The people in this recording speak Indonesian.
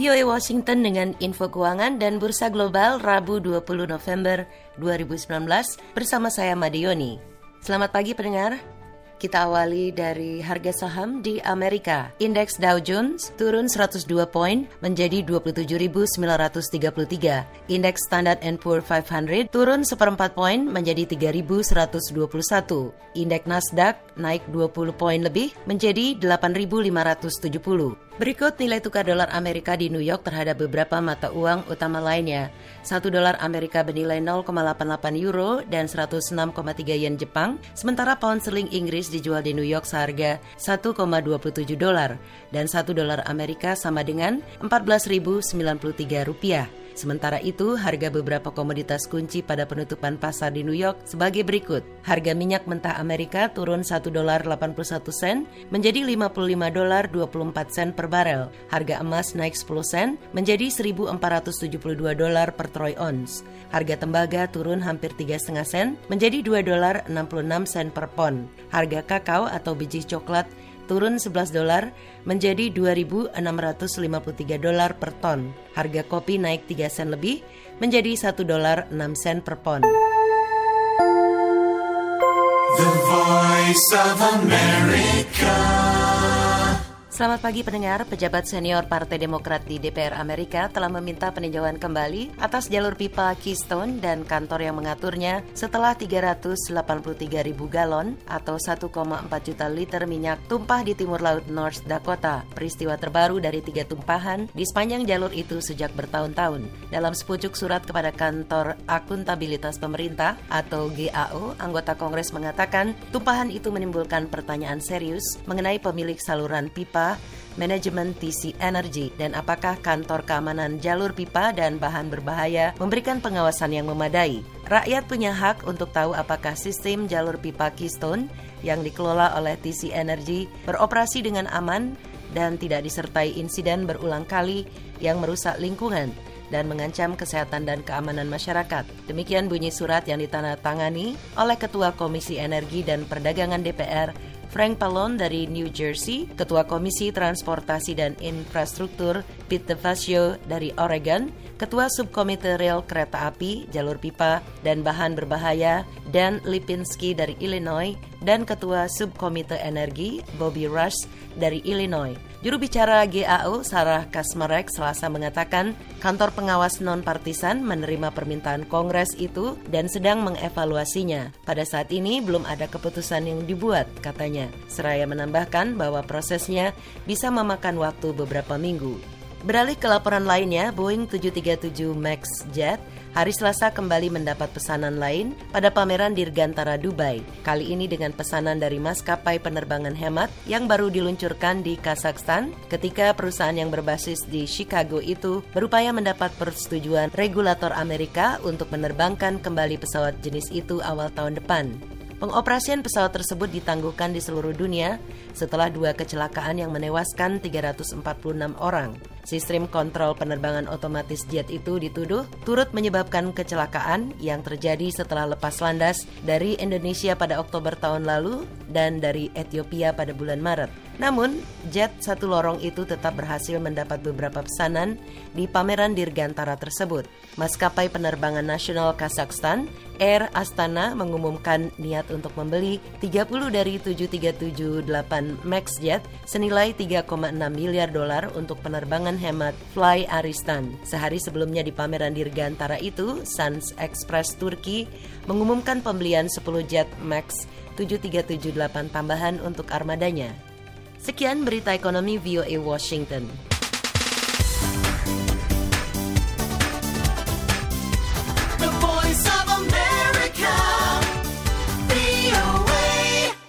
VOA Washington dengan info keuangan dan bursa global Rabu 20 November 2019 bersama saya Madioni. Selamat pagi pendengar. Kita awali dari harga saham di Amerika. Indeks Dow Jones turun 102 poin menjadi 27.933. Indeks Standard & Poor's 500 turun 1/4 poin menjadi 3.121. Indeks Nasdaq naik 20 poin lebih menjadi 8.570. Berikut nilai tukar dolar Amerika di New York terhadap beberapa mata uang utama lainnya. 1 dolar Amerika bernilai 0,88 euro dan 106,3 yen Jepang, sementara pound sterling Inggris dijual di New York seharga 1,27 dolar dan 1 dolar Amerika sama dengan 14.093 rupiah. Sementara itu, harga beberapa komoditas kunci pada penutupan pasar di New York sebagai berikut. Harga minyak mentah Amerika turun 1 dolar 81 sen menjadi 55 dolar 24 sen per barel. Harga emas naik 10 sen menjadi 1.472 dolar per troy ounce. Harga tembaga turun hampir 3,5 sen menjadi 2 dolar 66 sen per pon. Harga kakao atau biji coklat turun 11 dolar menjadi 2.653 dolar per ton. Harga kopi naik 3 sen lebih menjadi 1 dolar 6 sen per pon. The Voice of America. Selamat pagi pendengar. Pejabat senior Partai Demokrat di DPR Amerika telah meminta peninjauan kembali atas jalur pipa Keystone dan kantor yang mengaturnya setelah 383.000 galon atau 1,4 juta liter minyak tumpah di timur laut North Dakota. Peristiwa terbaru dari 3 tumpahan di sepanjang jalur itu sejak bertahun-tahun. Dalam sepucuk surat kepada Kantor Akuntabilitas Pemerintah atau GAO, anggota Kongres mengatakan tumpahan itu menimbulkan pertanyaan serius mengenai pemilik saluran pipa, manajemen TC Energy, dan apakah kantor keamanan jalur pipa dan bahan berbahaya memberikan pengawasan yang memadai. Rakyat punya hak untuk tahu apakah sistem jalur pipa Keystone yang dikelola oleh TC Energy beroperasi dengan aman dan tidak disertai insiden berulang kali yang merusak lingkungan dan mengancam kesehatan dan keamanan masyarakat. Demikian bunyi surat yang ditandatangani oleh Ketua Komisi Energi dan Perdagangan DPR Frank Pallone dari New Jersey, Ketua Komisi Transportasi dan Infrastruktur Pete DeFazio dari Oregon, Ketua Subkomite Rel Kereta Api, Jalur Pipa, dan Bahan Berbahaya Dan Lipinski dari Illinois, dan Ketua Subkomite Energi Bobby Rush dari Illinois. Juru bicara GAO Sarah Kasmarek Selasa mengatakan kantor pengawas non-partisan menerima permintaan Kongres itu dan sedang mengevaluasinya. Pada saat ini belum ada keputusan yang dibuat, katanya. Seraya menambahkan bahwa prosesnya bisa memakan waktu beberapa minggu. Beralih ke laporan lainnya, Boeing 737 MAX Jet hari Selasa kembali mendapat pesanan lain pada pameran Dirgantara Dubai. Kali ini dengan pesanan dari maskapai penerbangan hemat yang baru diluncurkan di Kazakhstan ketika perusahaan yang berbasis di Chicago itu berupaya mendapat persetujuan regulator Amerika untuk menerbangkan kembali pesawat jenis itu awal tahun depan. Pengoperasian pesawat tersebut ditangguhkan di seluruh dunia setelah 2 kecelakaan yang menewaskan 346 orang. Sistem kontrol penerbangan otomatis jet itu dituduh turut menyebabkan kecelakaan yang terjadi setelah lepas landas dari Indonesia pada Oktober tahun lalu dan dari Ethiopia pada bulan Maret. Namun, jet satu lorong itu tetap berhasil mendapat beberapa pesanan di pameran Dirgantara tersebut. Maskapai penerbangan nasional Kazakhstan, Air Astana, mengumumkan niat untuk membeli 30 dari 737-8 MAX Jet senilai 3,6 miliar dolar untuk penerbangan hemat Fly Aristan. Sehari sebelumnya di pameran Dirgantara itu, Suns Express Turki mengumumkan pembelian 10 jet MAX 737-8 tambahan untuk armadanya. Sekian berita ekonomi VOA Washington.